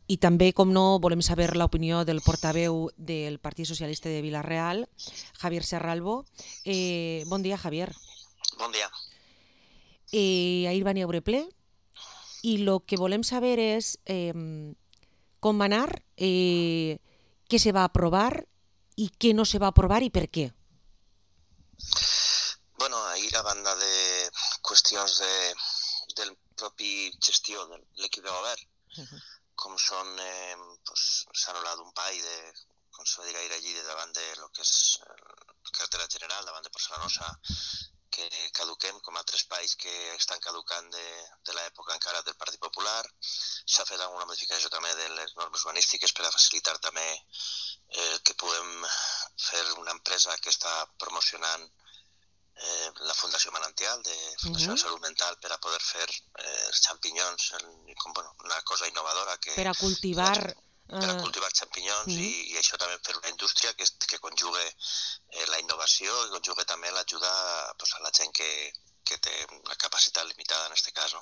I també, com no, volem saber l'opinió del portaveu del Partit Socialista de Vila-real, Javier Serralbo. Bon dia, Javier. Bon dia. Ahir va haver ple i el que volem saber és com va anar, què se va aprovar i què no se va aprovar i per què. Bueno, ahir, a banda de qüestions del propi gestió de l'equip de govern, com són, s'ha anul·lat un paio de, com se va dir ahir allí, davant de lo que és la carretera general, davant de Porcelanosa, que caduquem, com altres pais que estan caducant de l'època encara del Partit Popular. S'ha fet alguna modificació també de les normes urbanístiques per a facilitar també que puguem fer una empresa que està promocionant la Fundació Manantial, de Fundació de Salut Mental, per a poder fer xampinyons, una cosa innovadora. Per a cultivar... Per a cultivar xampinyons i això també fer una indústria que conjugue la innovació i conjugue també l'ajuda a la gent que té una capacitat limitada en aquest cas.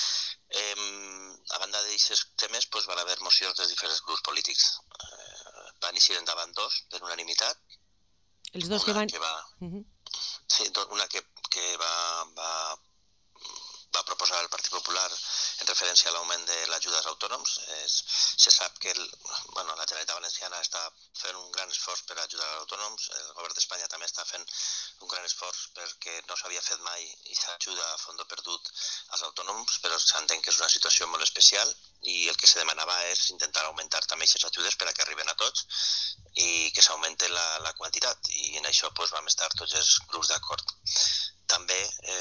A banda d'aquests temes va haver mocions dels diferents grups polítics. Van iniciar endavant dos, per unanimitat. Els dos que van... Sí, una que va proposar el Partit Popular en referència a l'augment de l'ajuda als autònoms. Se sap que la Generalitat Valenciana està fent un gran esforç per ajudar als autònoms. El govern d'Espanya també està fent un gran esforç perquè no s'havia fet mai i s'ajuda a fons perdut als autònoms, però s'entén que és una situació molt especial i el que se demanava és intentar augmentar també aquestes ajudes per a que arriben a tots i que s'augmente la quantitat, i en això vam estar tots els grups d'acord. També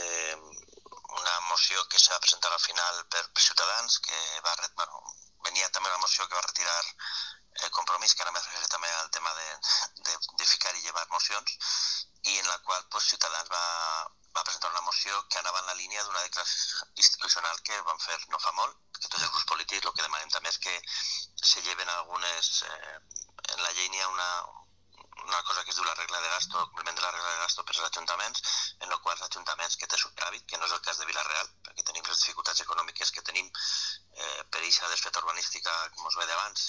una moció que s'ha presentat al final per Ciutadans, que venia també una moció que va retirar el Compromís, que ara m'he referit també al tema de ficar i llevar mocions, i en la qual Ciutadans va presentar una moció que anava en la línia d'una declaració institucional que van fer no fa molt, que tots els grups polítics el que demanem també és que se lleven algunes... En la llei n'hi ha una cosa que es diu la regla de gasto, el complement de la regla de gasto per als ajuntaments, en el qual els ajuntaments que té superàvit, que no és el cas de Vila-real, perquè tenim les dificultats econòmiques que tenim per aquesta desfeta urbanística, com us veia abans,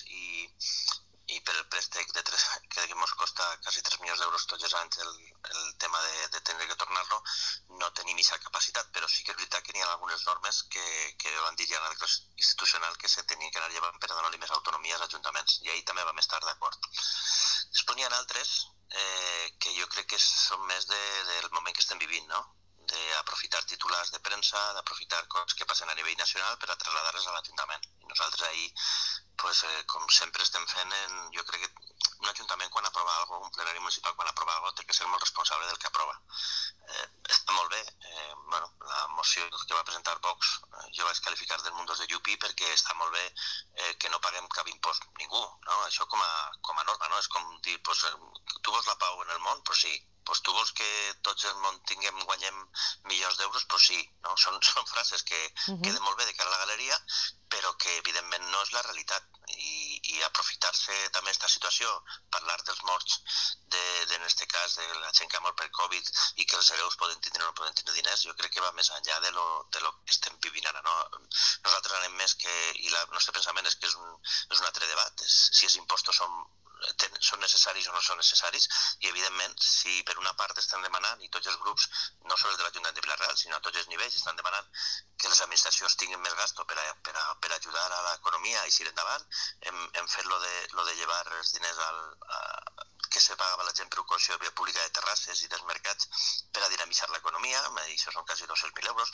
i per el préstec que ens costa quasi 3 milions d'euros tots els anys el tema de tenir que tornar-lo, no tenim aquesta capacitat, però sí que és veritat que n'hi ha algunes normes que van dir ja en la declaració institucional que se tenien que anar llevant per a donar-li més autonomia als ajuntaments, i ahir també vam estar d'acord. Després n'hi ha altres que jo crec que són més del moment que estem vivint, no? D'aprofitar titulars de premsa, d'aprofitar coses que passen a nivell nacional per a traslladar-les a l'Ajuntament. I nosaltres ahir, com sempre estem fent, jo crec que un ajuntament quan aprova alguna cosa, un plenari municipal quan aprova alguna cosa, té que ser molt responsable del que aprova. Està molt bé, la moció que va presentar Vox, jo vaig qualificar del Mundos de Yupi perquè està molt bé que no paguem cap impost ningú, no? Això com a norma, no? És com dir, tu vols la pau en el món? Doncs sí. Tu vols que tots el món guanyem milions d'euros? Doncs sí. Són frases que queden molt bé de cara a la galeria, però que evidentment no és la realitat. I aprofitar-se també aquesta situació, parlar dels morts, en aquest cas de la gent que ha mort per Covid i que els hereus poden tindre o no poden tindre diners, jo crec que va més enllà de lo que estem vivint ara. Nosaltres anem més que, i el nostre pensament és que és un altre debat, si els impostos són necessaris o no són necessaris, i evidentment si per una part estem demanant, i tots els grups, no sols de l'Ajuntament de Vila-real, sinó a tots els nivells, estan demanant que les administracions tinguin més gasto per ajudar a l'economia i seguir endavant, hem fet lo de llevar els diners que se pagava la gent per ocupació de via pública de terrasses i dels mercats per a dinamitzar l'economia, i això són quasi 200.000 euros.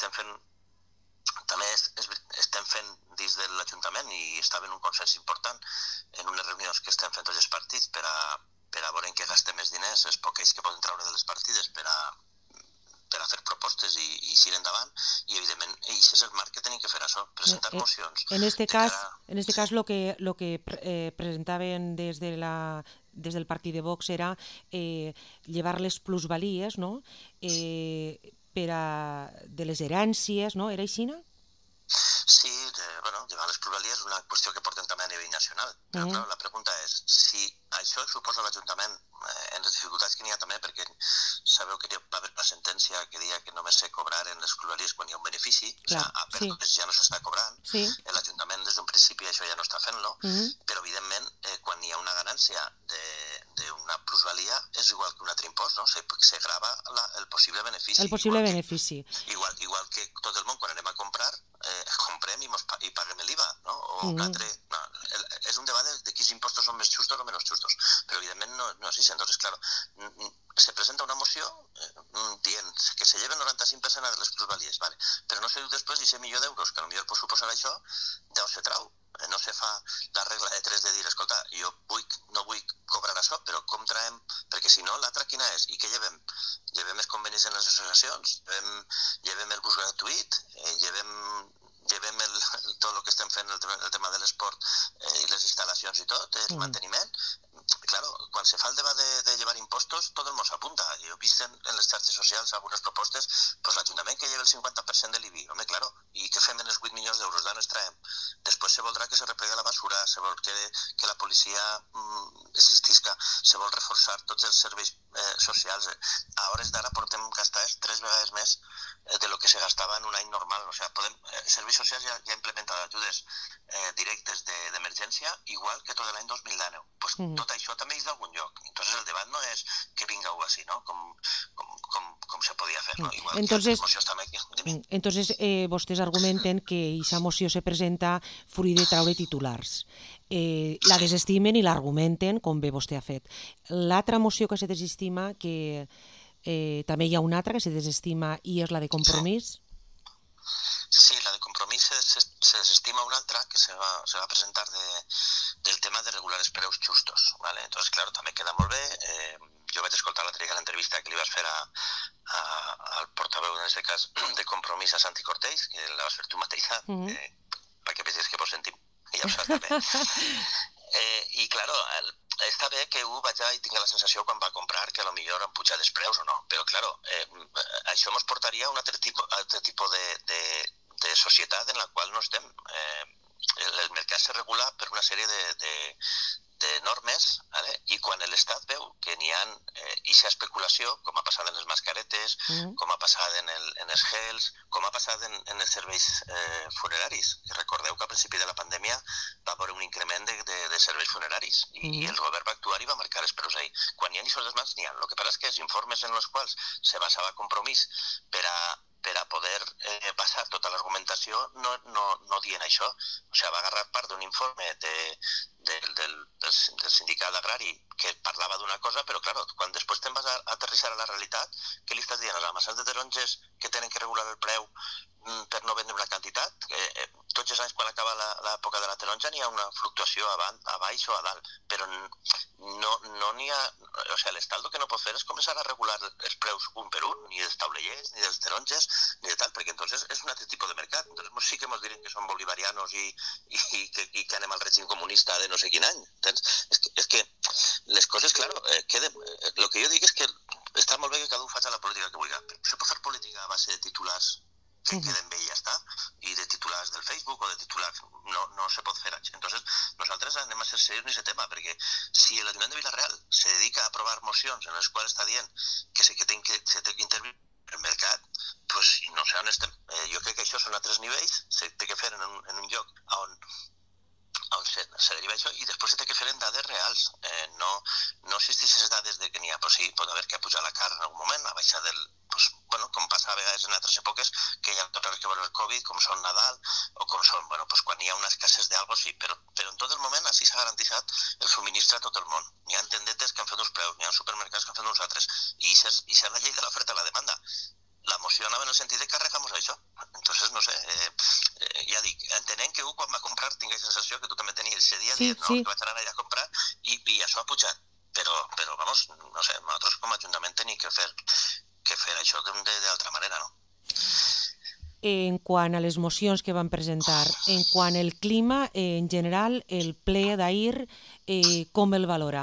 També estem fent dins de l'Ajuntament, i estava en un consens important en unes reunions que estem fent tots els partits per a veure en què gastem més diners, els poquets que poden treure de les partides per a fer propostes i seguir endavant, i evidentment això és el marc que tenim que fer, això, presentar mocions. En este cas lo que presentaven des del partit de Vox era llevar les plusvalies, no? De les herències, no? Era així, no? Sí, llevar les plusvalies és una qüestió que portem també a nivell nacional, però clar, la pregunta és si això suposa l'Ajuntament en les dificultats que n'hi ha també, perquè sabeu que va haver una sentència que deia que només se cobraren les plusvalies quan hi ha un benefici, a pèrdues ja no s'està cobrant, l'Ajuntament des d'un principi això ja no està fent-lo, però evidentment quan hi ha una ganància d'una plusvalia és igual que un altre impost, no? Se grava el possible benefici. El possible benefici. Igual que tot el món, quan anem a comprar, comprem i paguem l'IVA, no? O un altre... No, és un debat de quins impostos són més justos o menys justos, però evidentment no és així. Entonces, claro, se presenta una moció dient que se lleven 95% de les plusvalies, vale, però no se diu després i milió d'euros, que potser pot suposar això, d'on se trau. No se fa la regla de 3 de dir, escolta, jo no vull cobrar això, però com traiem? Perquè si no, l'altra quina és? I què llevem? Llevem els convenis en les associacions? Llevem el bus gratuït? Llevem tot el que estem fent, el tema de l'esport i les instal·lacions i tot, el manteniment? Claro, quan se fa el debat de llevar impostos, tot el món s'apunta. Jo he vist en les xarxes socials algunes propostes, pues l'Ajuntament que lleva el 50% de l'IBI. Home, claro, i què fem en els 8 milions d'euros? D'on els traiem? Després se voldrà que se replegui la basura, se vol que la policia existisca, se vol reforçar tots els serveis socials. A hores d'ara portem gastades 3 vegades més de lo que se gastava en un any normal. O sigui, serveis socials ja implementen ajudes directes d'emergència, igual que tot l'any 2019. Pues tot això també és d'algun lloc. Entonces el debat no és que vinga o així, no? Com se podia fer, no? Igual entonces, que les mocions també... Entonces, vostès argumenten que aquesta moció se presenta fruit de traure titulars. La desestimen i l'argumenten, com bé vostè ha fet. L'altra moció que se desestima, que també hi ha una altra que se desestima i és la de Compromís. Sí, la de Compromís se desestima una altra que se va presentar del tema de regular els preus justos, ¿vale? Entonces, claro, també queda molt bé. Jo vaig escoltar l'altre dia l'entrevista que li vas fer al portaveu, en aquest cas, de Compromís, a Santi Cortés, que la vas fer tu mateixa, perquè vegis que vos sentim, ja ho saps també. I, claro, està bé que vaig i tinc la sensació quan va comprar que potser han pujat els preus o no, però, claro, això ens portaria a un altre tipus de societat en la qual no estem. El mercat se regula per una sèrie de normes, ¿vale? I quan l'Estat veu que n'hi ha eixa especulació, com ha passat en les mascaretes, com ha passat en els gels, com ha passat en els serveis funeraris. I recordeu que al principi de la pandèmia va haver un increment de serveis funeraris i el govern va actuar i va marcar els preus ahí. Quan n'hi ha lliçons dels mans, n'hi ha. El que passa és que els informes en els quals se basava Compromís per a poder basar tota l'argumentació no dient això. O sigui, va agarrar part d'un informe del sindicat agrari que parlava d'una cosa, però, clar, quan després te'n vas a aterrissar a la realitat, què li estàs dient? Els amassats de taronges que tenen que regular el preu per no vendre una quantitat? Tots els anys, quan acaba l'època de la taronja, n'hi ha una fluctuació a baix o a dalt, però no n'hi ha... O sigui, l'Estat el que no pot fer és començar a regular els preus un per un, ni dels taulellers, ni dels taronges, ni de tal, perquè entonces és un altre tipus de mercat. Entonces sí que ens diuen que som bolivarianos i que anem al règim comunista de no sé quin any. És que les coses, claro, el que jo dic és que està molt bé que cada un faci la política que vulgui, però se pot fer política a base de titulars que queden bé i ja està, i de titulars del Facebook o de titulars, no se pot fer així. Entonces, nosaltres anem a ser serios en aquest tema, perquè si l'Ajuntament de Vila-real se dedica a aprovar mocions en les quals està dient que se té que intervenir el mercat, pues no sé on estem. Jo crec que això són a 3 nivells, se té que fer en un lloc on se deriva això i després se té que fer en dades reals. No existeixen les dades de que n'hi ha, però sí, pot haver que ha pujat la carn en algun moment, ha baixat com passa a vegades en altres èpoques, que hi ha tot que veure el Covid, com són Nadal, o com són, quan hi ha una escassez d'algo, sí, però en tot el moment així s'ha garantit el subministre a tot el món. N'hi ha tendetes que han fet uns preus, n'hi ha supermercats que han fet uns altres, i això és la llei de l'oferta i la demanda. La moció anava en el sentit de carregar-nos això. Entonces, no sé, ja dic, entenent que quan va comprar tinc la sensació que tu també tenies ese dia, que vaig anar allà a comprar i això ha pujat. Però, vamos, no sé, nosaltres com a Ajuntament tenim que fer això d'altra manera, no? En quant a les mocions que van presentar, en quant al clima, en general, el ple d'ahir, com el valora?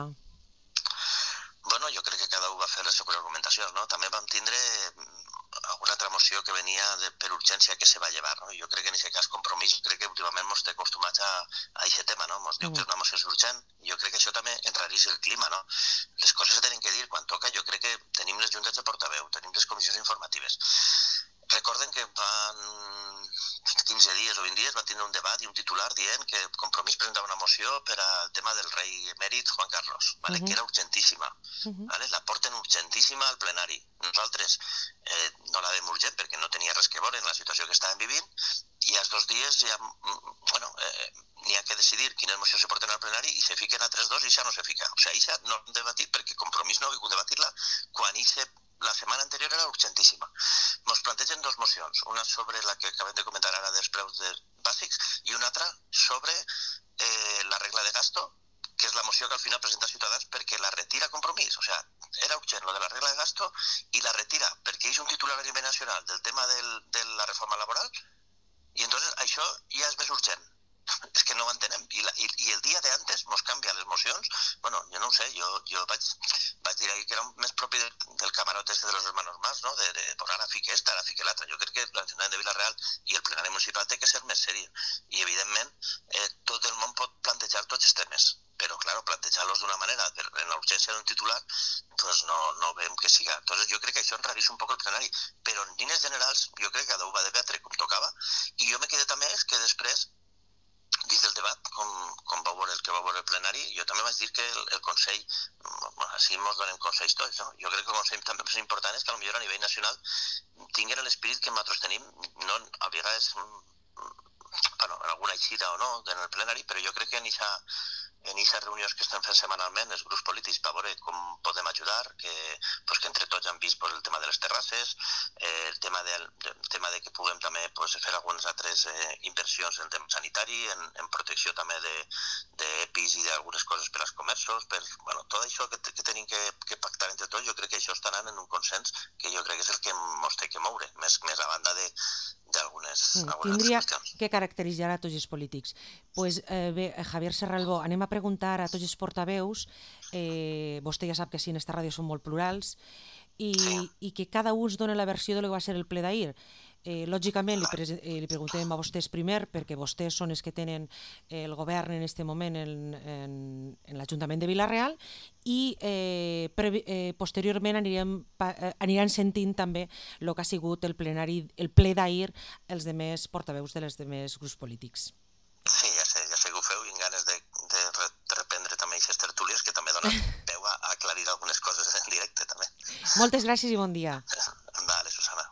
Bueno, jo crec que cada un va fer les seves argumentacions, no? També vam tindre alguna altra moció que venia per urgència que se va llevar, no? Jo crec que en aquest cas Compromís, crec que últimament ens té acostumats a aquest tema, no? Ens diu que és una moció urgent. Jo crec que això també enraritza el clima, no? Les coses se tenen que dir quan toca. Jo crec que tenim les juntes de portaveu, tenim les comissions informatives. Recorden que 15 dies o 20 dies va tindre un debat i un titular dient que Compromís presentava una moció per al tema del rei emèrit Juan Carlos, vale? Que era urgentíssima. Vale? La porten urgentíssima al plenari. Nosaltres no la vam urgent perquè no tenia res que veure en la situació que estàvem vivint i als 2 dies ja, n'hi ha que decidir quines mocions se porten al plenari i se fiquen a 3-2 i ja no se fica. O sigui, ja no hem debatit perquè Compromís no ha vingut a debatir-la quan la setmana anterior era urgentíssima. Ens plantegen 2 mocions, una sobre la que acabem de comentar ara dels preus bàsics i una altra sobre la regla de gasto, que és la moció que al final presenta Ciutadans perquè la retira Compromís. O sea, era urgent lo de la regla de gasto i la retira perquè és un titular a nivell nacional del tema de la reforma laboral i entonces això ja és més urgent. És que no ho entenem. I el dia d'antes mos canvia les mocions. Bueno, jo no ho sé, jo vaig dir que era més propi del camarot este de los hermanos más, no? De ara fique esta, ara fique l'altra. Jo crec que l'Ajuntament de Vila-real i el plenari municipal té que ser més seriós. I, evidentment, tot el món pot plantejar tots els temes. Però, clar, plantejar-los d'una manera, en l'urgència d'un titular, pues no veiem que siga. Entonces, jo crec que això enrarís un poc el plenari. Però, en línies generals, jo crec que cada un va debatre com tocava. I jo me quedé també que després, dins del debat, com va veure el que va veure el plenari, jo també vaig dir que el Consell, així ens donem consells tots, no? Jo crec que el Consell també és important és que potser a nivell nacional tinguin l'esperit que nosaltres tenim, no a vegades, en alguna eixida o no, en el plenari, però jo crec que en aquestes reunions que estem fent setmanalment, els grups polítics, per veure com podem ajudar, que entre tots hem vist el tema de les terrasses, el tema de que puguem també fer algunes altres inversions en tema sanitari, en protecció també d'EPIs i d'algunes coses per als comerços, tot això que tenim que pactar entre tots, jo crec que això estarà en un consens que jo crec que és el que ens té que moure, més a banda d'algunes tindria qüestions. que caracteritzar a tots els polítics. Pues bé, Javier Serralbó, anem a preguntar a tots els portaveus, vostè ja sap que sí, en esta ràdio són molt plurals, i que cada un dona la versió de lo que va ser el ple d'ahir. Lògicament li preguntem a vostès primer, perquè vostès són els que tenen el govern en aquest moment en l'Ajuntament de Vila-real i posteriorment aniran sentint també el que ha sigut el ple d'ahir els demés portaveus dels demés grups polítics. Sí, ja sé que ho feu i amb ganes de reprendre també aquestes tertúlies que també donen peu a aclarir algunes coses en directe també. Moltes gràcies i bon dia.